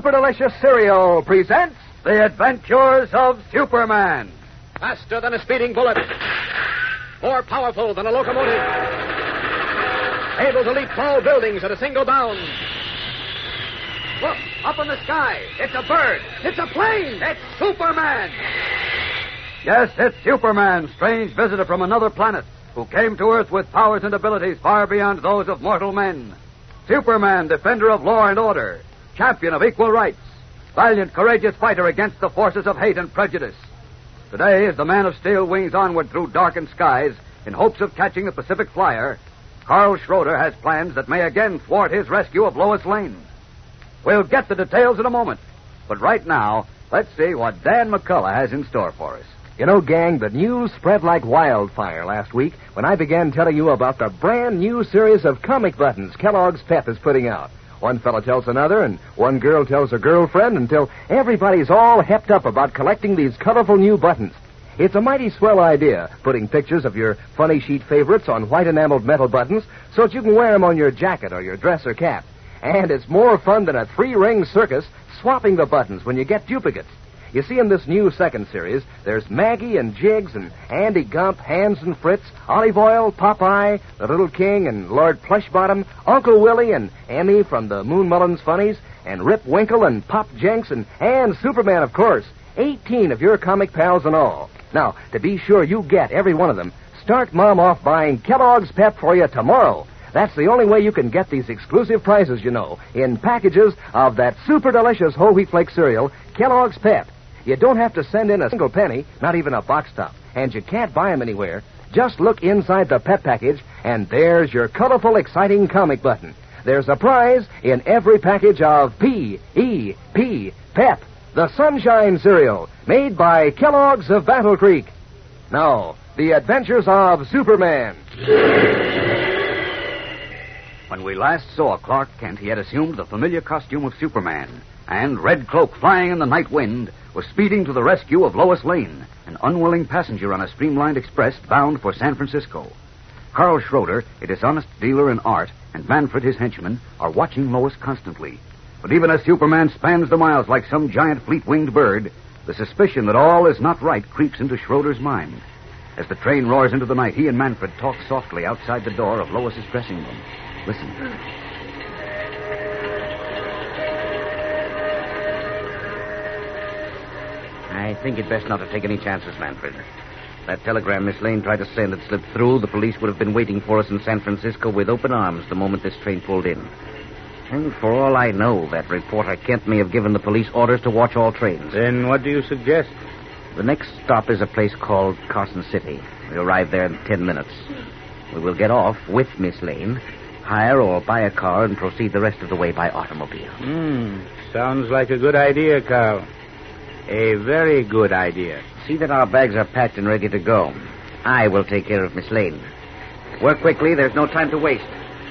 Super Delicious Cereal presents The Adventures of Superman. Faster than a speeding bullet. More powerful than a locomotive. Able to leap tall buildings at a single bound. Look, up in the sky. It's a bird. It's a plane. It's Superman. Yes, it's Superman, strange visitor from another planet, who came to Earth with powers and abilities far beyond those of mortal men. Superman, defender of law and order, champion of equal rights, valiant, courageous fighter against the forces of hate and prejudice. Today, as the Man of Steel wings onward through darkened skies in hopes of catching the Pacific Flyer, Carl Schroeder has plans that may again thwart his rescue of Lois Lane. We'll get the details in a moment, but right now, let's see what Dan McCullough has in store for us. You know, gang, the news spread like wildfire last week when I began telling you about the brand new series of comic buttons Kellogg's Pep is putting out. One fella tells another, and one girl tells her girlfriend, until everybody's all hepped up about collecting these colorful new buttons. It's a mighty swell idea, putting pictures of your funny sheet favorites on white enameled metal buttons so that you can wear them on your jacket or your dress or cap. And it's more fun than a three-ring circus swapping the buttons when you get duplicates. You see, in this new second series, there's Maggie and Jiggs and Andy Gump, Hans and Fritz, Olive Oil, Popeye, the Little King and Lord Plushbottom, Uncle Willie and Emmy from the Moon Mullins Funnies, and Rip Winkle and Pop Jenks and Superman, of course. 18 of your comic pals and all. Now, to be sure you get every one of them, start Mom off buying Kellogg's Pep for you tomorrow. That's the only way you can get these exclusive prizes, you know, in packages of that super delicious whole wheat flake cereal, Kellogg's Pep. You don't have to send in a single penny, not even a box top, and you can't buy them anywhere. Just look inside the Pep package, and there's your colorful, exciting comic button. There's a prize in every package of P.E.P. Pep, the Sunshine Cereal, made by Kellogg's of Battle Creek. Now, The Adventures of Superman. When we last saw Clark Kent, he had assumed the familiar costume of Superman, and, red cloak flying in the night wind, was speeding to the rescue of Lois Lane, an unwilling passenger on a streamlined express bound for San Francisco. Carl Schroeder, a dishonest dealer in art, and Manfred, his henchman, are watching Lois constantly. But even as Superman spans the miles like some giant fleet-winged bird, the suspicion that all is not right creeps into Schroeder's mind. As the train roars into the night, he and Manfred talk softly outside the door of Lois's dressing room. Listen. I think it best not to take any chances, Manfred. That telegram Miss Lane tried to send had slipped through. The police would have been waiting for us in San Francisco with open arms the moment this train pulled in. And for all I know, that reporter Kent may have given the police orders to watch all trains. Then what do you suggest? The next stop is a place called Carson City. We arrive there in 10 minutes. We will get off with Miss Lane, hire or buy a car, and proceed the rest of the way by automobile. Sounds like a good idea, Carl. A very good idea. See that our bags are packed and ready to go. I will take care of Miss Lane. Work quickly. There's no time to waste.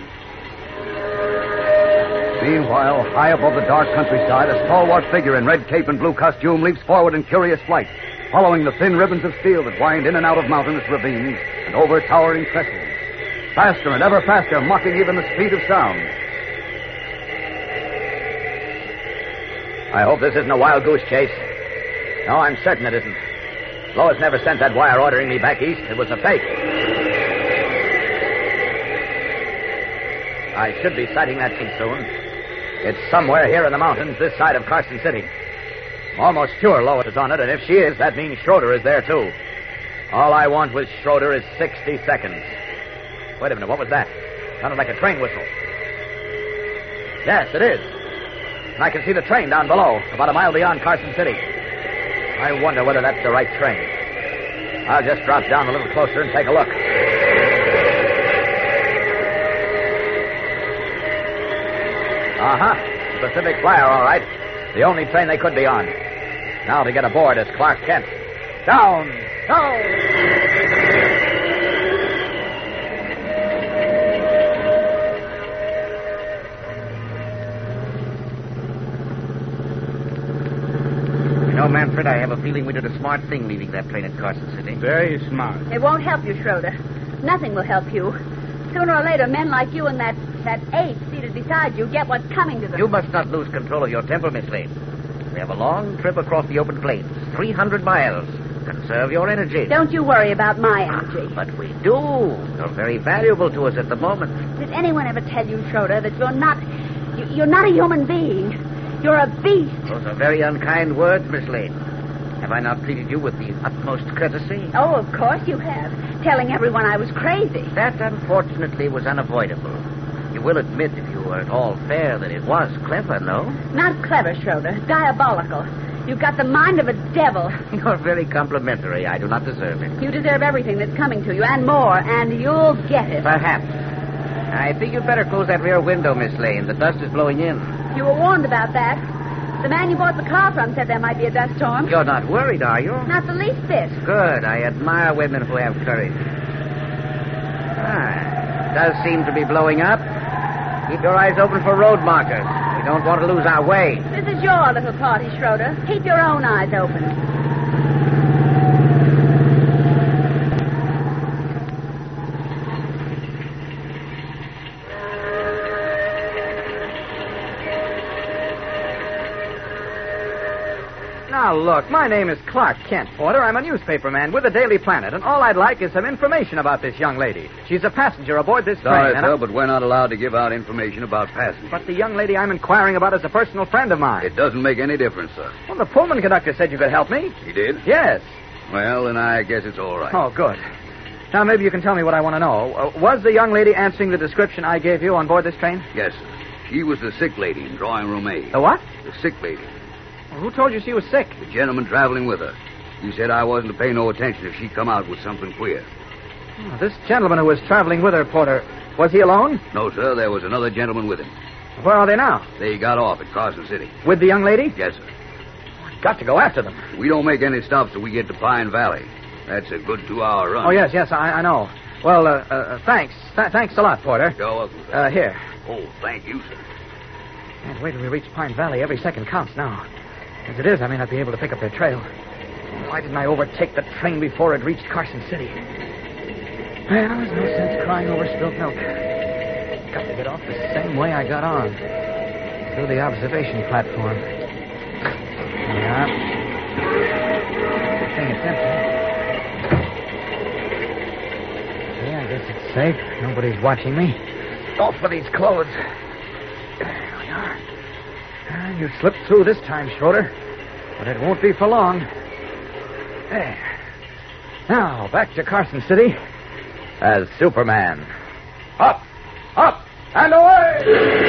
Meanwhile, high above the dark countryside, a stalwart figure in red cape and blue costume leaps forward in curious flight, following the thin ribbons of steel that wind in and out of mountainous ravines and over towering trestles. Faster and ever faster, mocking even the speed of sound. I hope this isn't a wild goose chase. No, I'm certain it isn't. Lois never sent that wire ordering me back east. It was a fake. I should be sighting that sheep soon. It's somewhere here in the mountains, this side of Carson City. I'm almost sure Lois is on it, and if she is, that means Schroeder is there, too. All I want with Schroeder is 60 seconds. Wait a minute, what was that? Sounded like a train whistle. Yes, it is. And I can see the train down below, about a mile beyond Carson City. I wonder whether that's the right train. I'll just drop down a little closer and take a look. Pacific Flyer, all right. The only train they could be on. Now to get aboard is Clark Kent. Down! Down! You know, Manfred, I have a feeling we did a smart thing leaving that train at Carson City. Very smart. It won't help you, Schroeder. Nothing will help you. Sooner or later, men like you and that ape seated beside you get what's coming to them. You must not lose control of your temper, Miss Lane. We have a long trip across the open plains, 300 miles. Conserve your energy. Don't you worry about my energy. But we do. You're very valuable to us at the moment. Did anyone ever tell you, Schroeder, that you're not a human being? You're a beast. Those are very unkind words, Miss Lane. Have I not treated you with the utmost courtesy? Oh, of course you have. Telling everyone I was crazy. That, unfortunately, was unavoidable. You will admit, if you were at all fair, that it was clever, no? Not clever, Schroeder. Diabolical. You've got the mind of a devil. You're very complimentary. I do not deserve it. You deserve everything that's coming to you, and more, and you'll get it. Perhaps. I think you'd better close that rear window, Miss Lane. The dust is blowing in. You were warned about that. The man you bought the car from said there might be a dust storm. You're not worried, are you? Not the least bit. Good. I admire women who have courage. It does seem to be blowing up. Keep your eyes open for road markers. We don't want to lose our way. This is your little party, Schroeder. Keep your own eyes open. Now, look, my name is Clark Kent, Porter. I'm a newspaper man with the Daily Planet, and all I'd like is some information about this young lady. She's a passenger aboard this train. Sorry, sir, but we're not allowed to give out information about passengers. But the young lady I'm inquiring about is a personal friend of mine. It doesn't make any difference, sir. Well, the Pullman conductor said you could help me. He did? Yes. Well, then I guess it's all right. Oh, good. Now, maybe you can tell me what I want to know. Was the young lady answering the description I gave you on board this train? Yes, sir. She was the sick lady in drawing room A. The what? The sick lady. Well, who told you she was sick? The gentleman traveling with her. He said I wasn't to pay no attention if she come out with something queer. Oh, this gentleman who was traveling with her, Porter, was he alone? No, sir, there was another gentleman with him. Where are they now? They got off at Carson City. With the young lady? Yes, sir. Got to go after them. We don't make any stops till we get to Pine Valley. That's a good 2-hour run. Oh, yes, I know. Well, thanks. Thanks a lot, Porter. You're welcome, sir. Here. Oh, thank you, sir. Can't wait till we reach Pine Valley. Every second counts now. As it is, I may not be able to pick up their trail. Why didn't I overtake the train before it reached Carson City? Well, there's no sense crying over spilt milk. Got to get off the same way I got on. Through the observation platform. Yeah. Good thing it's empty. Yeah, I guess it's safe. Nobody's watching me. Off with these clothes. There we are. And you slipped through this time, Schroeder. But it won't be for long. There. Now, back to Carson City as Superman. Up, and away!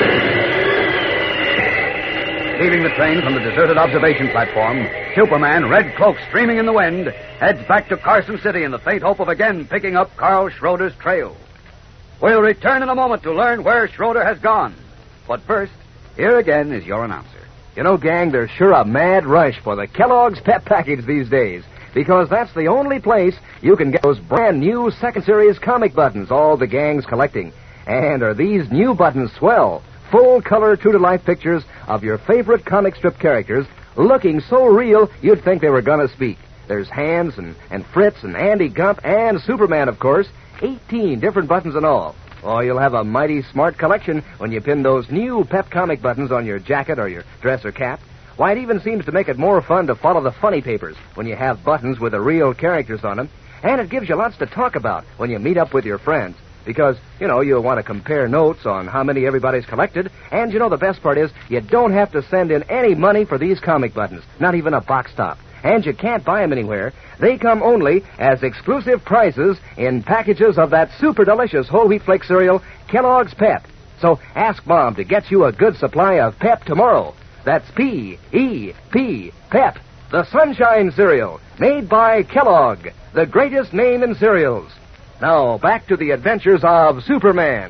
Leaving the train from the deserted observation platform, Superman, red cloak streaming in the wind, heads back to Carson City in the faint hope of again picking up Carl Schroeder's trail. We'll return in a moment to learn where Schroeder has gone. But first, here again is your announcer. You know, gang, there's sure a mad rush for the Kellogg's Pep Package these days, because that's the only place you can get those brand new second series comic buttons all the gang's collecting. And are these new buttons swell? Full-color, true-to-life pictures of your favorite comic strip characters looking so real you'd think they were going to speak. There's Hans and Fritz and Andy Gump and Superman, of course. 18 different buttons in all. Oh, you'll have a mighty smart collection when you pin those new Pep comic buttons on your jacket or your dress or cap. Why, it even seems to make it more fun to follow the funny papers when you have buttons with the real characters on them. And it gives you lots to talk about when you meet up with your friends. Because, you'll want to compare notes on how many everybody's collected. And, the best part is you don't have to send in any money for these comic buttons. Not even a box top. And you can't buy them anywhere. They come only as exclusive prizes in packages of that super delicious whole wheat flake cereal, Kellogg's Pep. So ask Mom to get you a good supply of Pep tomorrow. That's P-E-P, Pep, the Sunshine Cereal, made by Kellogg, the greatest name in cereals. Now, back to the adventures of Superman.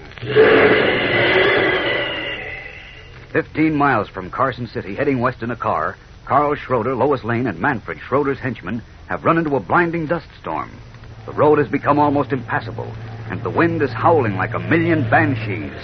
15 miles from Carson City, heading west in a car, Carl Schroeder, Lois Lane, and Manfred, Schroeder's henchmen, have run into a blinding dust storm. The road has become almost impassable, and the wind is howling like a million banshees.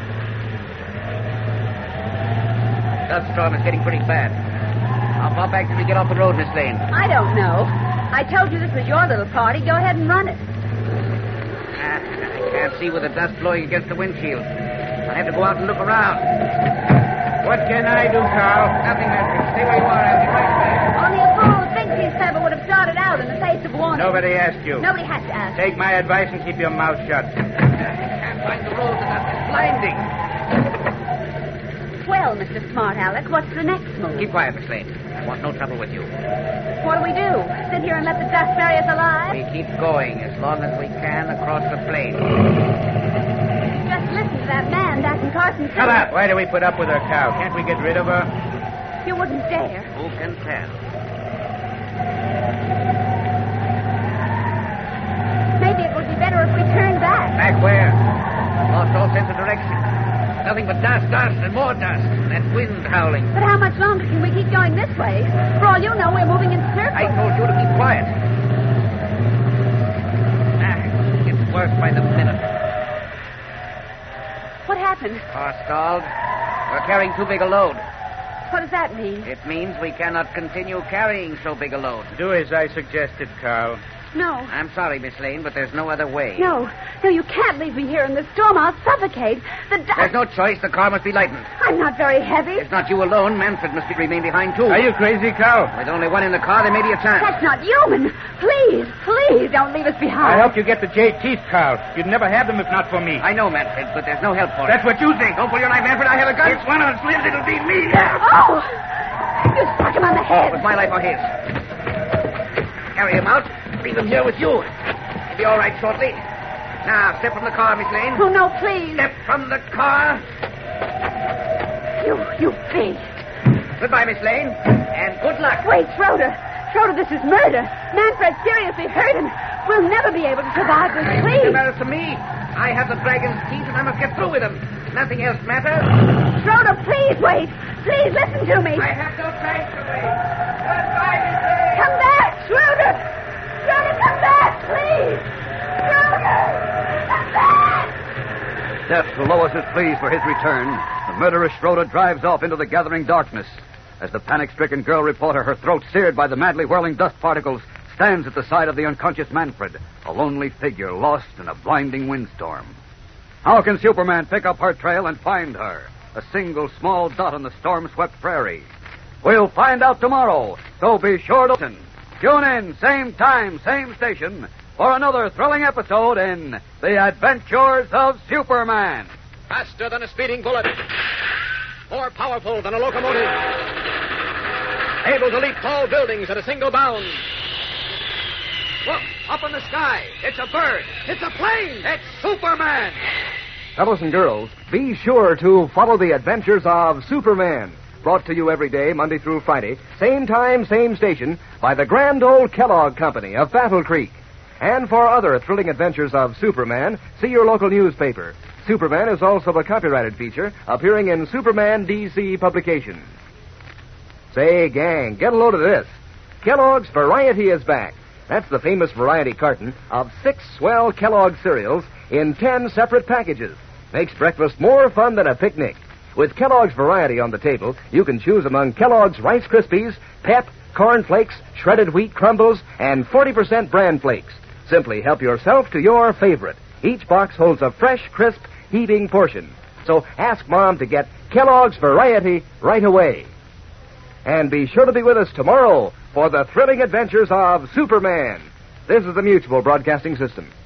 Dust storm is getting pretty bad. How far back did we get off the road, Miss Lane? I don't know. I told you this was your little party. Go ahead and run it. I can't see with the dust blowing against the windshield. I'll have to go out and look around. What can I do, Carl? Nothing, Manfred. Stay where you are. I'll be right back. Only a fool who thinks he's clever would have started out in the face of warning. Nobody asked you. Nobody has to ask. Take my advice and keep your mouth shut. I can't find the road. The dust is blinding. Well, Mr. Smart Aleck, what's the next move? Keep quiet, Miss Lane. I want no trouble with you. What do? Sit here and let the dust bury us alive? We keep going as long as we can across the plain. Just listen to that man back in Carson City. Shut up. Why do we put up with her cow? Can't we get rid of her? You wouldn't dare. Who can tell? Maybe it would be better if we turned back. Back where? Lost all sense of direction. Nothing but dust, and more dust. That wind howling. But how much longer can we keep going this way? For all you know, we're moving in circles. I told you to keep quiet. It gets worse by the minute. What happened? Car stalled. We're carrying too big a load. What does that mean? It means we cannot continue carrying so big a load. Do as I suggested, Carl. No. I'm sorry, Miss Lane, but there's no other way. No, you can't leave me here in the storm. I'll suffocate. There's no choice. The car must be lightened. I'm not very heavy. It's not you alone. Manfred must remain behind, too. Are you crazy, Carl? With only one in the car, there may be a chance. That's not human. Please, don't leave us behind. I helped you get the jade teeth, Carl. You'd never have them if not for me. I know, Manfred, but there's no help for it. That's what you think. Don't pull your knife, Manfred. I have a gun. If one of us lives, it'll be me. Oh! You struck him on the head. With my life or his. Carry him out. Leave him here with you. He'll be all right shortly. Now, step from the car, Miss Lane. Oh, no, please. Step from the car. You beast. Goodbye, Miss Lane. And good luck. Wait, Schroeder. Schroeder, this is murder. Manfred's seriously hurt, and we'll never be able to survive this. It Please. matters to me. I have the dragon's teeth, and I must get through with them. Nothing else matters. Schroeder, please wait. Please listen to me. I have no time to wait. Goodbye, Miss Lane. Come back, Schroeder. Schroeder, come back, please. Schroeder, come back. Death to Lois's pleas for his return, the murderous Schroeder drives off into the gathering darkness. As the panic-stricken girl reporter, her throat seared by the madly whirling dust particles, stands at the side of the unconscious Manfred, a lonely figure lost in a blinding windstorm. How can Superman pick up her trail and find her, a single small dot on the storm-swept prairie? We'll find out tomorrow, so be sure to listen. Tune in, same time, same station, for another thrilling episode in The Adventures of Superman. Faster than a speeding bullet. More powerful than a locomotive. Able to leap tall buildings at a single bound. Look, up in the sky. It's a bird. It's a plane. It's Superman. Fellows and girls, be sure to follow the adventures of Superman. Brought to you every day, Monday through Friday, same time, same station, by the Grand Old Kellogg Company of Battle Creek. And for other thrilling adventures of Superman, see your local newspaper. Superman is also a copyrighted feature appearing in Superman DC publications. Say, gang, get a load of this. Kellogg's Variety is back. That's the famous variety carton of 6 swell Kellogg cereals in 10 separate packages. Makes breakfast more fun than a picnic. With Kellogg's Variety on the table, you can choose among Kellogg's Rice Krispies, Pep, Corn Flakes, shredded wheat crumbles, and 40% bran flakes. Simply help yourself to your favorite. Each box holds a fresh, crisp, heaping portion. So ask Mom to get Kellogg's Variety right away. And be sure to be with us tomorrow for the thrilling adventures of Superman. This is the Mutual Broadcasting System.